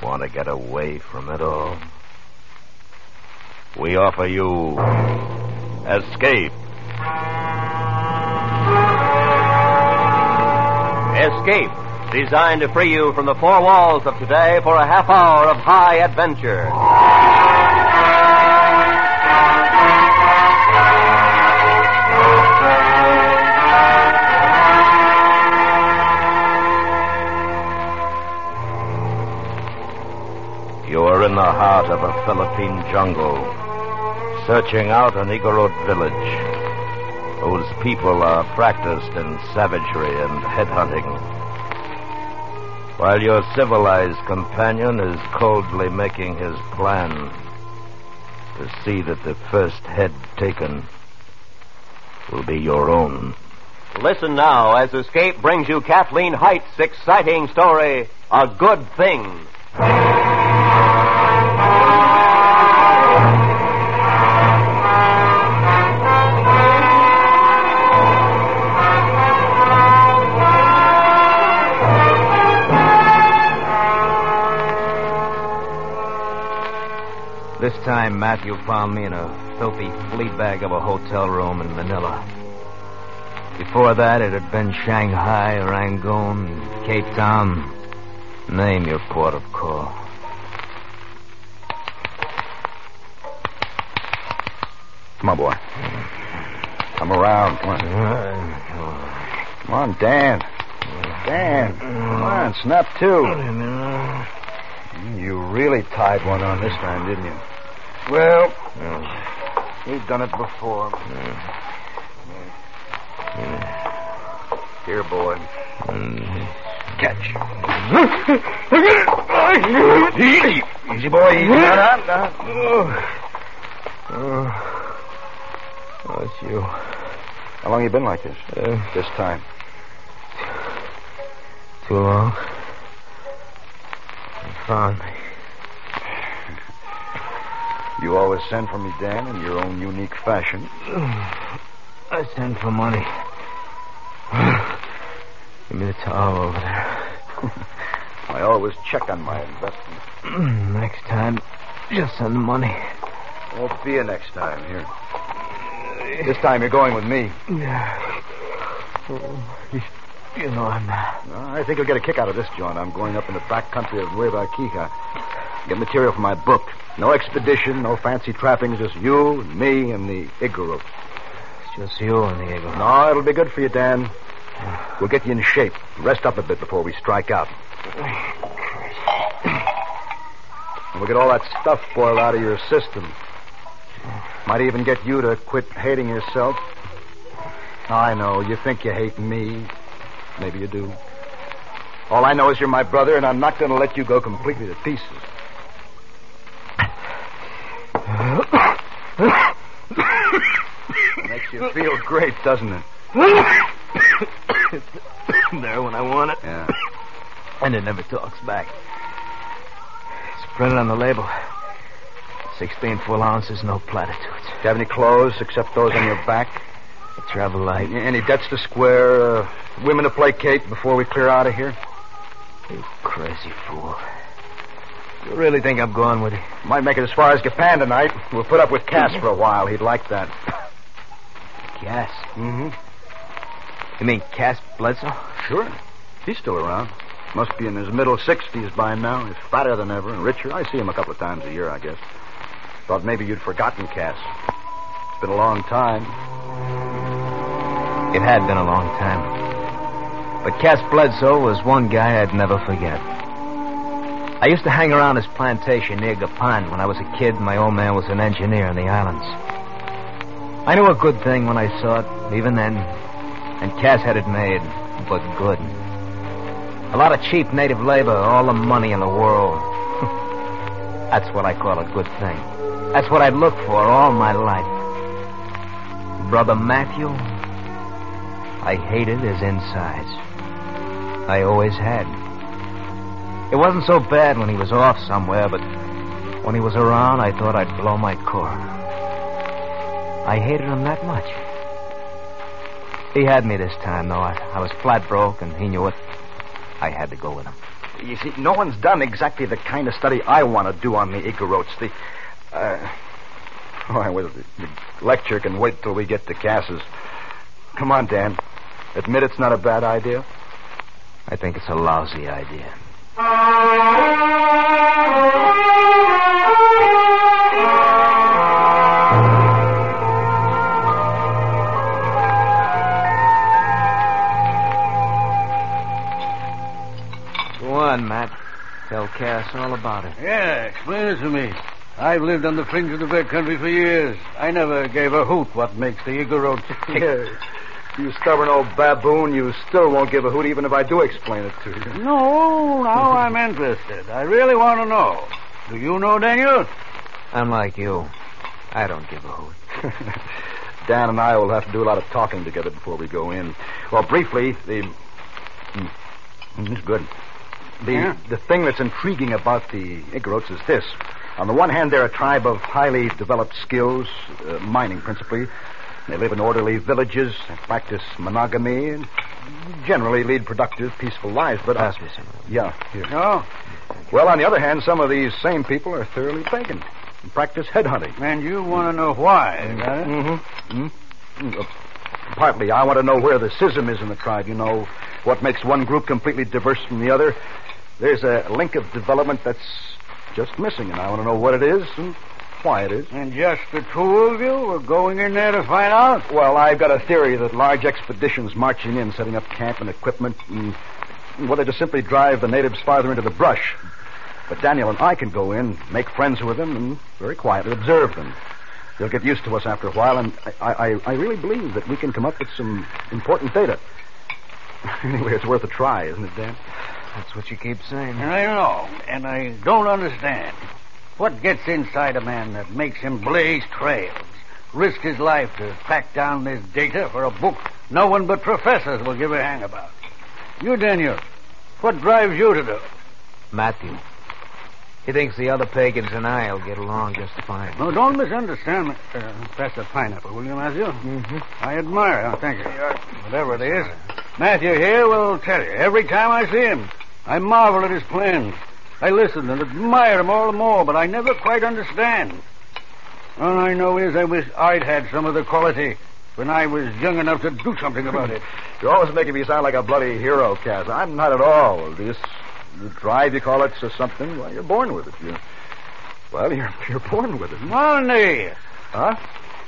Want to get away from it all? We offer you Escape. Escape, designed to free you from the four walls of today for a half hour of high adventure. You're in the heart of a Philippine jungle, searching out an Igorot village whose people are practiced in savagery and headhunting, while your civilized companion is coldly making his plan to see that the first head taken will be your own. Listen now as Escape brings you Kathleen Height's exciting story, A Good Thing. This time, Matthew found me in a filthy flea bag of a hotel room in Manila. Before that, it had been Shanghai, Rangoon, Cape Town. Name your port of call. Come on, boy. Come around. Come on. Come on, Dan. Dan. Come on, snap two. You really tied one on this time, didn't you? Well, we've done it before. Here, boy. Catch. Easy. Easy, boy. Easy. No. Oh, it's you. How long you been like this? This time? Too long. You found me. You always send for me, Dan, in your own unique fashion. I send for money. Give me the towel over there. I always check on my investment. Next time, just send the money. Won't be a next time here. This time you're going with me. You know I'm not. Well, I think you'll get a kick out of this joint. I'm going up in the back country of Nueva Ecija. Get material for my book. No expedition, no fancy trappings, just you, and me, and the Igorot. It's just you and the Igorot. No, it'll be good for you, Dan. We'll get you in shape. Rest up a bit before we strike out. And we'll get all that stuff boiled out of your system. Might even get you to quit hating yourself. I know, you think you hate me. Maybe you do. All I know is you're my brother, and I'm not going to let you go completely to pieces. Makes you feel great, doesn't it? It's there when I want it. Yeah. And it never talks back. It's printed on the label. 16 full ounces, no platitudes. Do you have any clothes except those on your back? I travel light. Any debts to square? Women to placate before we clear out of here? You crazy fool. You really think I'm going with you? Might make it as far as Japan tonight. We'll put up with Cass for a while. He'd like that. Cass? Mm-hmm. You mean Cass Bledsoe? Sure. He's still around. Must be in his middle 60s by now. He's fatter than ever and richer. I see him a couple of times a year, I guess. Thought maybe you'd forgotten Cass. It's been a long time. It had been a long time. But Cass Bledsoe was one guy I'd never forget. I used to hang around his plantation near Gapan when I was a kid. My old man was an engineer in the islands. I knew a good thing when I saw it, even then. And Cass had it made, but good. A lot of cheap native labor, all the money in the world. That's what I call a good thing. That's what I'd looked for all my life. Brother Matthew, I hated his insides. I always had. It wasn't so bad when he was off somewhere, but when he was around, I thought I'd blow my core. I hated him that much. He had me this time, though. I was flat broke, and he knew it. I had to go with him. You see, no one's done exactly the kind of study I want to do on the Igorots. The lecture can wait till we get to Cass's. Come on, Dan. Admit it's not a bad idea? I think it's a lousy idea. Go on, Matt. Tell Cass all about it. Yeah, explain it to me. I've lived on the fringe of the Bear Country for years. I never gave a hoot what makes the Igorot tick. Yeah. You stubborn old baboon, you still won't give a hoot even if I do explain it to you. No, now I'm interested. I really want to know. Do you know, Daniel? I'm like you. I don't give a hoot. Dan and I will have to do a lot of talking together before we go in. Well, briefly, it's good. The thing that's intriguing about the Igorots is this. On the one hand, they're a tribe of highly developed skills, mining principally. They live in orderly villages, practice monogamy, and generally lead productive, peaceful lives. But pass me some. Yeah, here. No. Well, on the other hand, some of these same people are thoroughly pagan and practice headhunting. And you want to know why, got it? Mm-hmm. Partly, I want to know where the schism is in the tribe. You know, what makes one group completely diverse from the other. There's a link of development that's just missing, and I want to know what it is and why it is. And just the two of you are going in there to find out? Well, I've got a theory that large expeditions marching in, setting up camp and equipment, and well, they just simply drive the natives farther into the brush. But Daniel and I can go in, make friends with them, and very quietly observe them. They'll get used to us after a while, and I really believe that we can come up with some important data. Anyway, it's worth a try, isn't it, Dan? That's what you keep saying. I know, and I don't understand. What gets inside a man that makes him blaze trails, risk his life to track down this data for a book no one but professors will give a hang about? You, Daniel, what drives you to do it? Matthew. He thinks the other pagans and I will get along just fine. No, don't misunderstand me, Professor Pineapple, will you, Matthew? Mm-hmm. I admire him. Thank you. Whatever it is. Matthew here will tell you. Every time I see him, I marvel at his plans. I listen and admire him all the more, but I never quite understand. All I know is I wish I'd had some of the quality when I was young enough to do something about it. You're always making me sound like a bloody hero, Cass. I'm not at all. This drive, you call it, or something. Well, you're born with it. You're born with it. Money! Huh?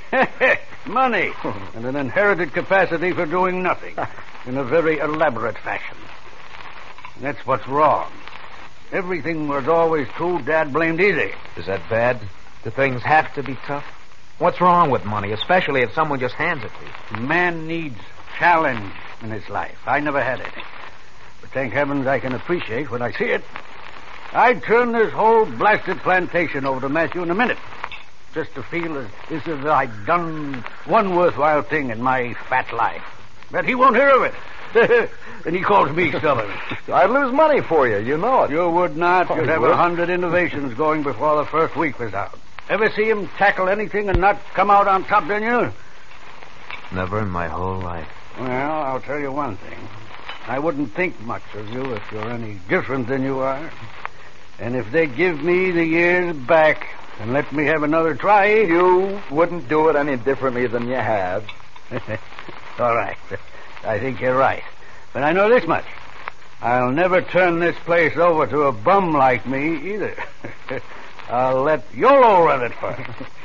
Money. And an inherited capacity for doing nothing in a very elaborate fashion. That's what's wrong. Everything was always too dad-blamed easy. Is that bad? Do things have to be tough? What's wrong with money, especially if someone just hands it to you? Man needs challenge in his life. I never had any. But thank heavens I can appreciate when I see it. I'd turn this whole blasted plantation over to Matthew in a minute. Just to feel as if I'd done one worthwhile thing in my fat life. But he won't hear of it. And he calls me stubborn. I'd lose money for you. You know it. You would not. You'd have would. 100 innovations going before the first week was out. Ever see him tackle anything and not come out on top, didn't you? Never in my whole life. Well, I'll tell you one thing. I wouldn't think much of you if you're any different than you are. And if they give me the years back and let me have another try... You wouldn't do it any differently than you have. All right. I think you're right. But I know this much. I'll never turn this place over to a bum like me either. I'll let YOLO run it first.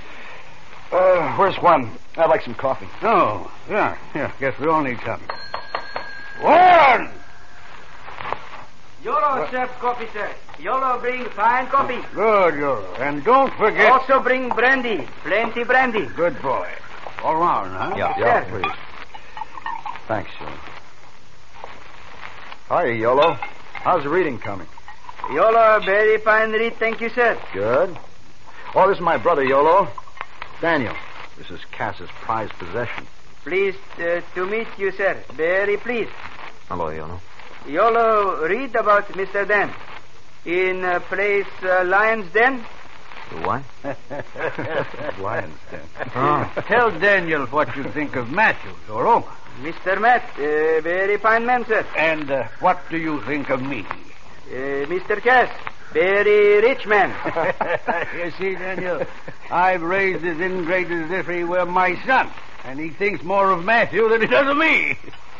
Where's Juan? I'd like some coffee. Oh, yeah. Guess we all need something. Juan! YOLO serve coffee, sir. YOLO bring fine coffee. Good, YOLO. And don't forget... Also bring brandy. Plenty brandy. Good boy. All round, huh? Yeah, please. Thanks, Yolo. Hi, Yolo. How's the reading coming? YOLO very fine read, thank you, sir. Good. Oh, this is my brother, Yolo. Daniel. This is Cass's prized possession. Pleased to meet you, sir. Very pleased. Hello, Yolo. YOLO read about Mr. Dan. In place Lion's Den. The what? Lion's Den. Oh. Tell Daniel what you think of Matthew, Yolo. Mr. Matt, very fine man, sir. And what do you think of me? Mr. Cass, very rich man. You see, Daniel, I've raised this ingrate as if he were my son, and he thinks more of Matthew than he does of me.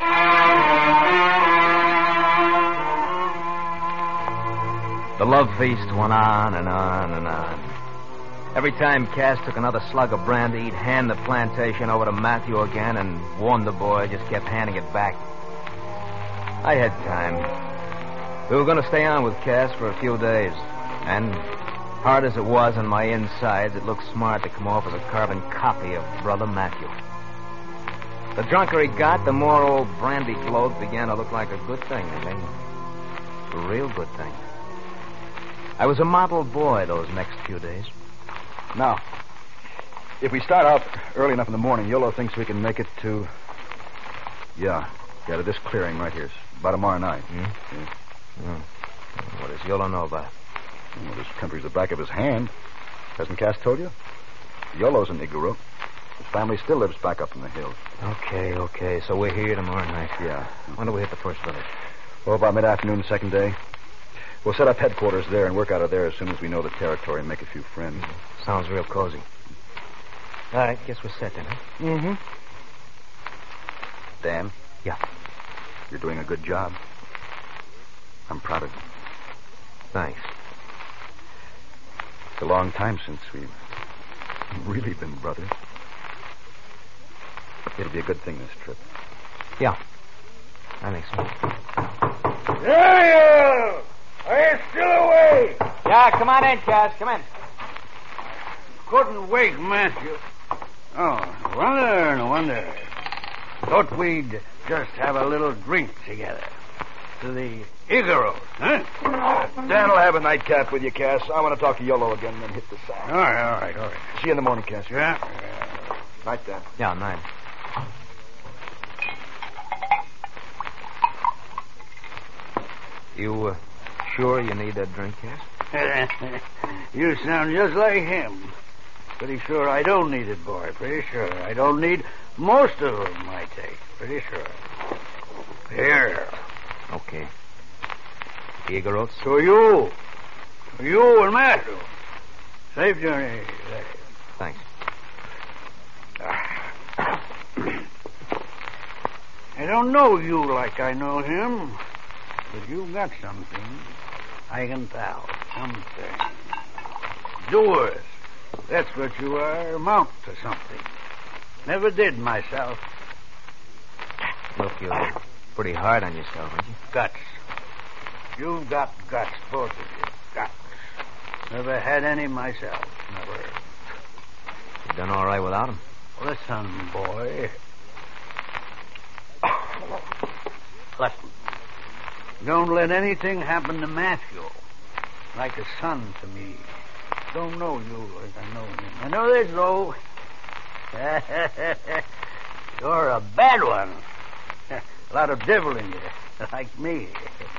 The love feast went on and on and on. Every time Cass took another slug of brandy, he'd hand the plantation over to Matthew again and warn the boy, just kept handing it back. I had time. We were going to stay on with Cass for a few days. And, hard as it was on my insides, it looked smart to come off as a carbon copy of Brother Matthew. The drunker he got, the more old brandy gloat began to look like a good thing to me. A real good thing. I was a model boy those next few days. Now, if we start out early enough in the morning, Yolo thinks we can make it to... Yeah, to this clearing right here. It's about tomorrow night. Yeah. What does Yolo know about it? Well, this country's the back of his hand. Hasn't Cass told you? Yolo's an Igorot. His family still lives back up in the hills. Okay. So we're here tomorrow night. Yeah. When do we hit the first village? Well, about mid-afternoon the second day. We'll set up headquarters there and work out of there as soon as we know the territory and make a few friends. Sounds real cozy. All right, guess we're set then, huh? Mm-hmm. Dan? Yeah. You're doing a good job. I'm proud of you. Thanks. It's a long time since we've really been brothers. It'll be a good thing, this trip. Yeah. I think so. Daniel! Are you still awake? Yeah, come on in, Cass. Come in. Couldn't wake Matthew. Oh, no wonder. Thought we'd just have a little drink together. To the Igorot, huh? Dan will have a nightcap with you, Cass. I want to talk to Yolo again and then hit the sack. All right. See you in the morning, Cass. Yeah. Night, Dan. Yeah, night. You sure you need that drink, Cass? You sound just like him. Pretty sure I don't need it, boy. Pretty sure. I don't need most of them, I take. Pretty sure. Here. Okay. The Igorots? To you. To you and Matthew. Safe journey. Thanks. I don't know you like I know him, but you've got something. I can tell. Something. Doers. That's what you are. Amount to something. Never did myself. Look, you're pretty hard on yourself, aren't you? Guts. You've got guts, both of you. Guts. Never had any myself. Never. You've done all right without them. Listen, boy. Listen. Don't let anything happen to Matthew. Like a son to me. Don't know you as I know him. I know this, though. You're a bad one. A lot of devil in you, like me.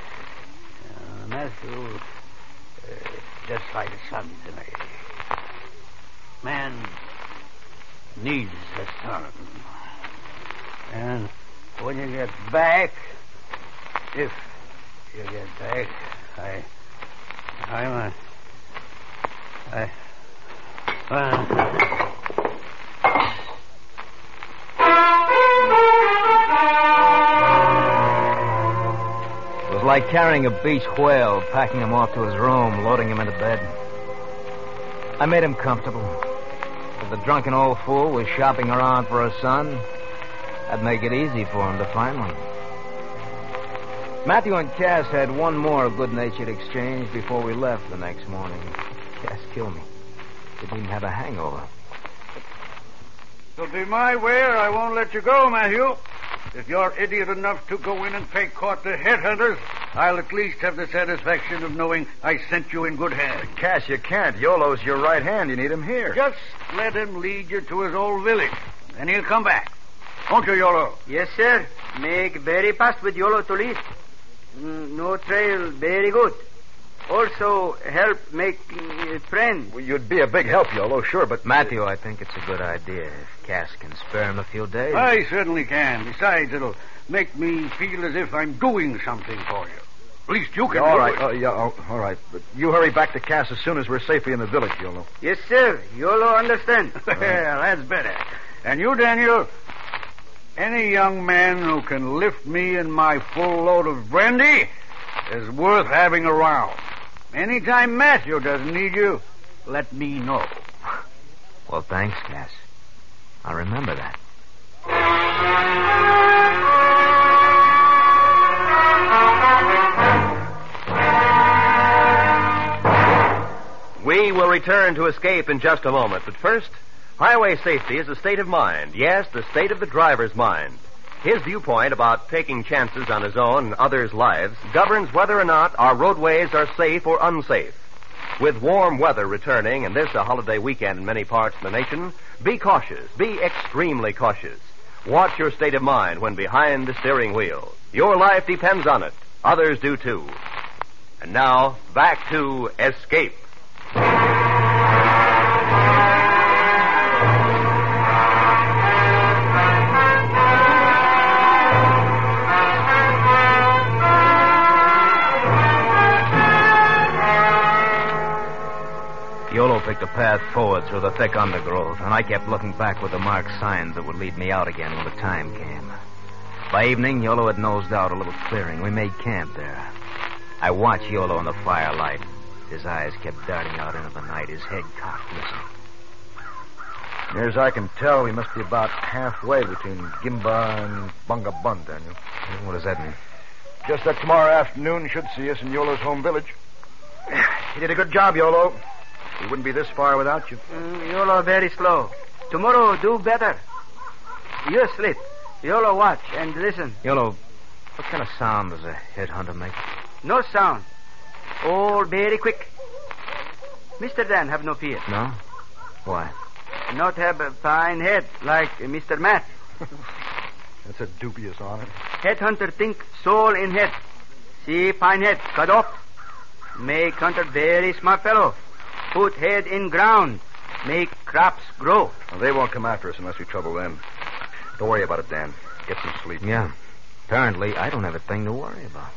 Matthew, just like a son to me. Man needs a son. And when you get back, if you get back, It was like carrying a beach whale, packing him off to his room, loading him into bed. I made him comfortable. If the drunken old fool was shopping around for a son, I'd make it easy for him to find one. Matthew and Cass had one more good-natured exchange before we left the next morning. Cass killed me. Didn't even have a hangover. It'll be my way or I won't let you go, Matthew. If you're idiot enough to go in and pay court to headhunters, I'll at least have the satisfaction of knowing I sent you in good hands. Cass, you can't. Yolo's your right hand. You need him here. Just let him lead you to his old village. Then he'll come back. Won't you, Yolo? Yes, sir. Make very fast with Yolo to lead. No trail, very good. Also, help make friend. Well, you'd be a big help, Yolo, sure, but... Matthew, I think it's a good idea. If Cass can spare him a few days. I certainly can. Besides, it'll make me feel as if I'm doing something for you. At least you can Yeah, all do right. it. All right. But you hurry back to Cass as soon as we're safely in the village, Yolo. Yes, sir. Yolo understand. Yeah, that's better. And you, Daniel, any young man who can lift me and my full load of brandy is worth having around. Anytime Matthew doesn't need you, let me know. Well, thanks, Cass. I'll remember that. We will return to Escape in just a moment, but first, highway safety is a state of mind. Yes, the state of the driver's mind. His viewpoint about taking chances on his own and others' lives governs whether or not our roadways are safe or unsafe. With warm weather returning, and this a holiday weekend in many parts of the nation, be cautious. Be extremely cautious. Watch your state of mind when behind the steering wheel. Your life depends on it. Others do too. And now, back to Escape. Yolo picked a path forward through the thick undergrowth, and I kept looking back with the marked signs that would lead me out again when the time came. By evening, Yolo had nosed out a little clearing. We made camp there. I watched Yolo in the firelight. His eyes kept darting out into the night, his head cocked, listening. Near as I can tell, we must be about halfway between Gimba and Bunga Bun, Daniel. What does that mean? Just that tomorrow afternoon you should see us in Yolo's home village. You did a good job, Yolo. We wouldn't be this far without you. Yolo very slow. Tomorrow do better. You sleep. Yolo watch and listen. Yolo, what kind of sound does a headhunter make? No sound. All very quick. Mr. Dan have no fear. No? Why? Not have a fine head like Mr. Matt. That's a dubious honor. Headhunter think soul in head. See fine head cut off. Make hunter very smart fellow. Put head in ground. Make crops grow. Well, they won't come after us unless we trouble them. Don't worry about it, Dan. Get some sleep. Yeah. Apparently, I don't have a thing to worry about.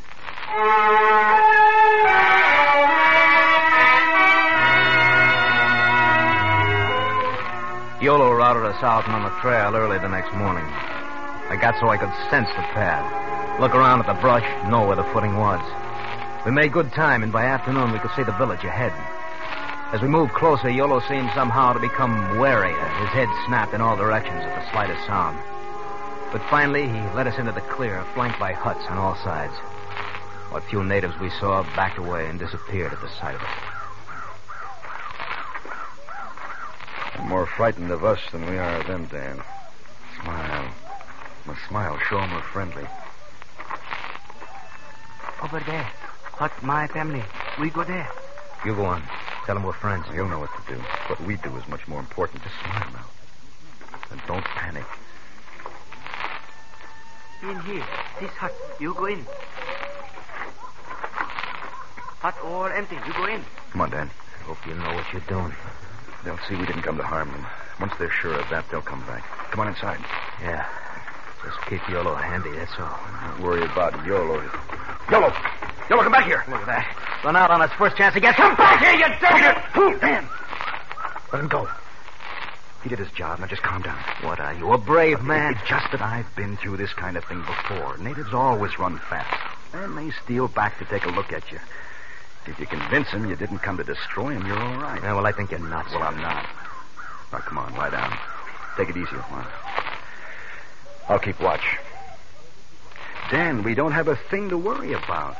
Yolo routed us out and on the trail early the next morning. I got so I could sense the path, look around at the brush, know where the footing was. We made good time, and by afternoon we could see the village ahead. As we moved closer, Yolo seemed somehow to become warier. His head snapped in all directions at the slightest sound. But finally, he led us into the clear, flanked by huts on all sides. What few natives we saw backed away and disappeared at the sight of us. They're more frightened of us than we are of them, Dan. Smile. Smile. Show them we're friendly. Over there. Hut my family. We go there. You go on. Tell them we're friends. You'll know what to do. What we do is much more important. Just smile now. And don't panic. In here. This hut. You go in. Hut all empty. You go in. Come on, Dan. I hope you know what you're doing. They'll see we didn't come to harm them. Once they're sure of that, they'll come back. Come on inside. Yeah. Just keep Yolo handy, that's all. Don't worry about Yolo. Yolo! Yolo, come back here! Look at that. Run out on his first chance again. Come back here, you dirty... Dan! Let him go. He did his job. Now just calm down. What are you, a brave man? It's just that I've been through this kind of thing before. Natives always run fast. Then they steal back to take a look at you. If you convince them you didn't come to destroy them, you're all right. Yeah, well, I think you're nuts. Well, I'm not. Now, come on, lie down. Take it easy a while. I'll keep watch. Dan, we don't have a thing to worry about.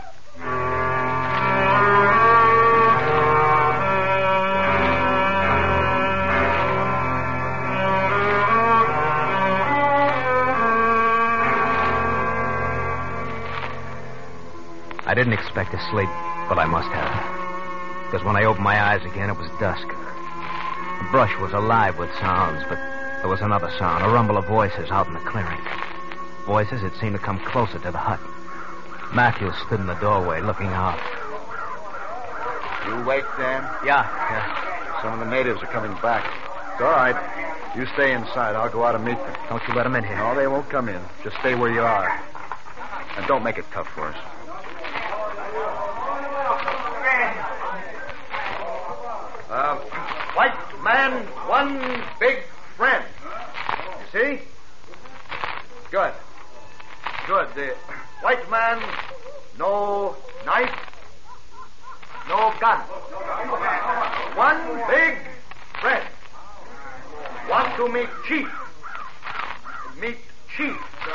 I didn't expect to sleep, but I must have. Because when I opened my eyes again, it was dusk. The brush was alive with sounds, but there was another sound, a rumble of voices out in the clearing. Voices that seemed to come closer to the hut. Matthew stood in the doorway, looking out. You wait, Dan? Yeah. Some of the natives are coming back. It's all right. You stay inside. I'll go out and meet them. Don't you let them in here. No, they won't come in. Just stay where you are. And don't make it tough for us. White man, one big friend. You see? Good. Good. The white man, no knife, no gun. One big friend. Want to meet chief. Meet chief.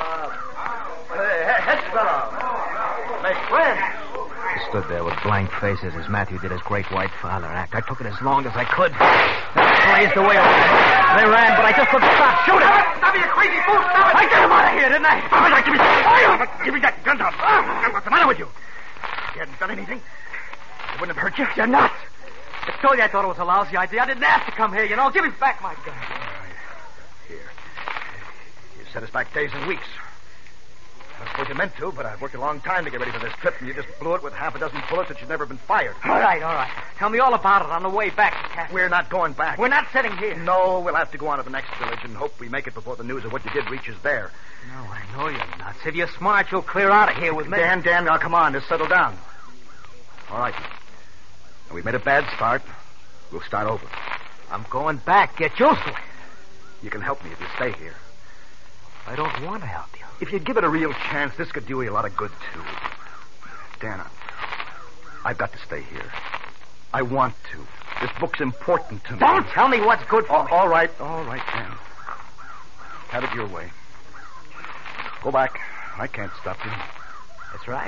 Head fellow. Make friends. I stood there with blank faces as Matthew did his great white father act. I took it as long as I could. They blazed away. They ran, but I just couldn't stop. Shoot him! Stop it, you crazy fool! Stop it! I got him out of here, didn't I? Give me that gun down. What's the matter with you? You hadn't done anything. It wouldn't have hurt you. You're nuts. I told you I thought it was a lousy idea. I didn't have to come here, you know. Give me back my gun. Here. You set us back days and weeks. I suppose you meant to, but I've worked a long time to get ready for this trip, and you just blew it with half a dozen bullets that should never been fired. All right. Tell me all about it on the way back to Castle. We're not going back. We're not sitting here. No, we'll have to go on to the next village and hope we make it before the news of what you did reaches there. No, I know you're nuts. If you're smart, you'll clear out of here with me. Dan, now come on. Just settle down. All right. Now, we've made a bad start. We'll start over. I'm going back. Get used to it. You can help me if you stay here. I don't want to help you. If you give it a real chance, this could do you a lot of good, too. Dana, I've got to stay here. I want to. This book's important to me. Don't tell me what's good for me. All right, Dan. Have it your way. Go back. I can't stop you. That's right.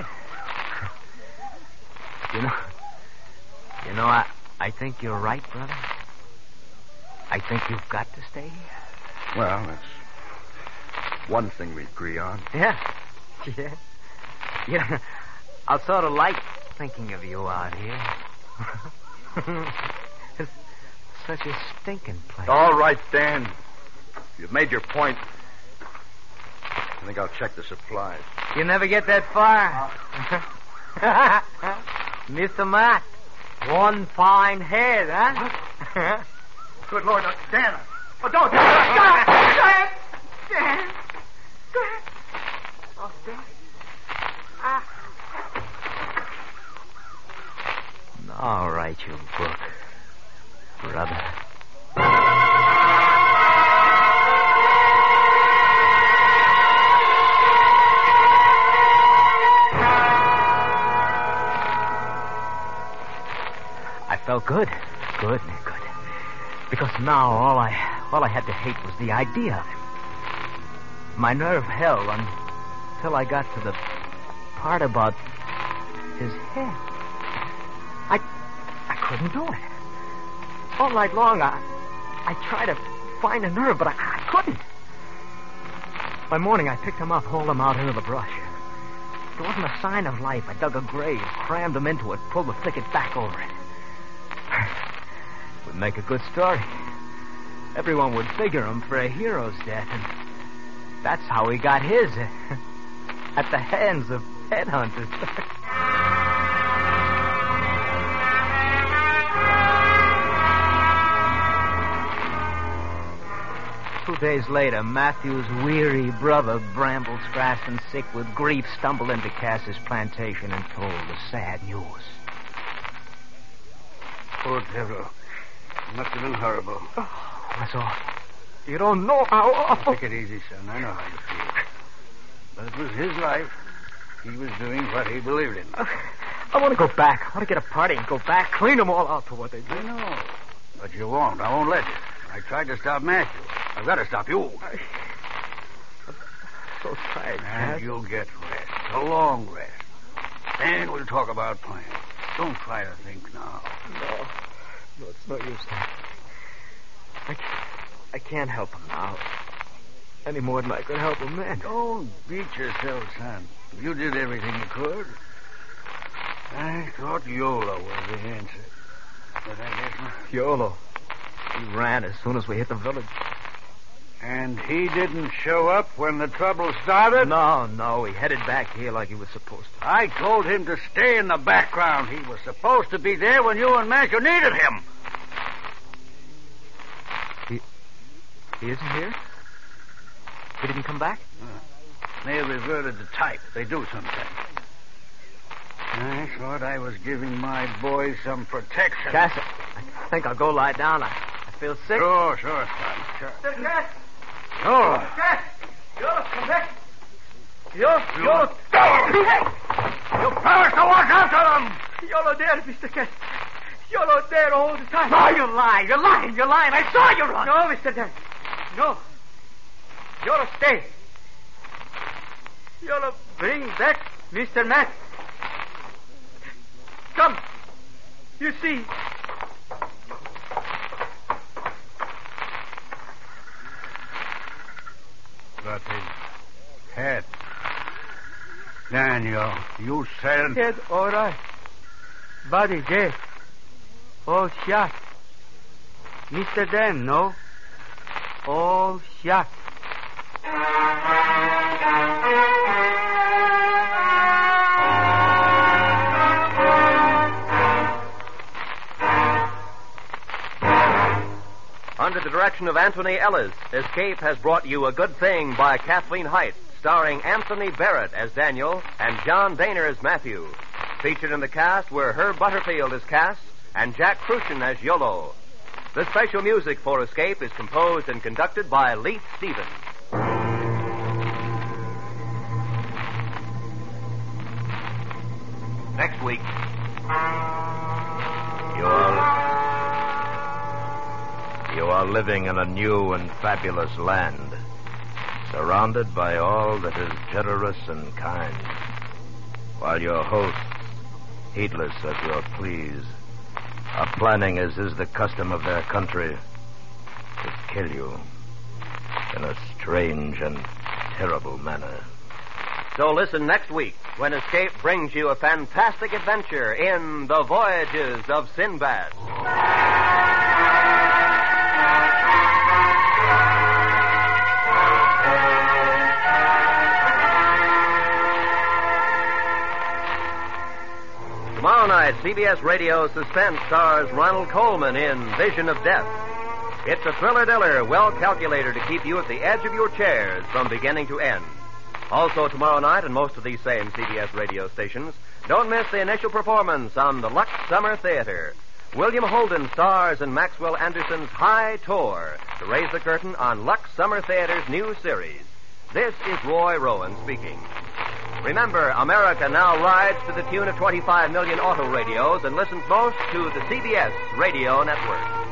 You know, I think you're right, brother. I think you've got to stay here. Well, that's one thing we agree on. Yeah. You know, I sort of like thinking of you out here. It's such a stinking place. All right, Dan. You've made your point. I think I'll check the supplies. You never get that far. Mr. Matt, one fine head, huh? Good Lord, Dan. Oh, don't. Dan. Oh, Dan. All right, you book, brother. I felt good. Good. Because now all I had to hate was the idea of him. My nerve held until I got to the part about his head. I couldn't do it. All night long, I tried to find a nerve, but I couldn't. By morning, I picked him up, hauled him out into the brush. There wasn't a sign of life. I dug a grave, crammed him into it, pulled the thicket back over it. Would make a good story. Everyone would figure him for a hero's death, and that's how he got his. At the hands of headhunters. 2 days later, Matthew's weary brother, Brambles, grass and sick with grief, stumbled into Cass's plantation and told the sad news. Poor devil. It must have been horrible. Oh, it was awful. You don't know how awful. Take it easy, son. I know how you feel. But it was his life. He was doing what he believed in. I want to go back. I want to get a party and go back, clean them all out for what they did. I know. But you won't. I won't let you. I tried to stop Matthew. I've got to stop you. I'm so tired, And you'll get rest. A long rest. Then we'll talk about plans. Don't try to think now. No, it's no use. I can't help him now. Any more than I could help him then. Don't beat yourself, son. You did everything you could. I thought Yola was the answer. But I guess not. Yolo. He ran as soon as we hit the village. And he didn't show up when the trouble started? No. He headed back here like he was supposed to. I told him to stay in the background. He was supposed to be there when you and Matthew needed him. He isn't here? He didn't come back? They reverted to type. They do sometimes. I thought I was giving my boys some protection. Cass, I think I'll go lie down. I feel sick. Sure, son. Sure. Mr. Cass! Oh. Cass! Yolo, come back! Yolo! You promised to watch after them! Yolo there, Mr. Cass. Yolo there all the time. No, you're lying. You're lying. I saw you run. No, Mr. Dan. No. Yolo, stay. Yolo, bring back Mr. Matt. Come. You see. Got his head. Daniel, you said... Head all right. Body dead. All shot. Mr. Dan, no? All shot. Under the direction of Anthony Ellis, Escape has brought you A Good Thing by Kathleen Height, starring Anthony Barrett as Daniel and John Daner as Matthew. Featured in the cast were Herb Butterfield as Cass and Jack Crucian as Yolo. The special music for Escape is composed and conducted by Leith Stevens. Next week, You are living in a new and fabulous land, surrounded by all that is generous and kind, while your hosts, heedless of your pleas, are planning, as is the custom of their country, to kill you in a strange and terrible manner. So listen next week when Escape brings you a fantastic adventure in The Voyages of Sinbad. Tomorrow night, CBS Radio Suspense stars Ronald Coleman in Vision of Death. It's a thriller-diller well calculated to keep you at the edge of your chairs from beginning to end. Also tomorrow night, and most of these same CBS radio stations, don't miss the initial performance on the Lux Summer Theater. William Holden stars in Maxwell Anderson's High Tour to raise the curtain on Lux Summer Theater's new series. This is Roy Rowan speaking. Remember, America now rides to the tune of 25 million auto radios and listens most to the CBS Radio Network.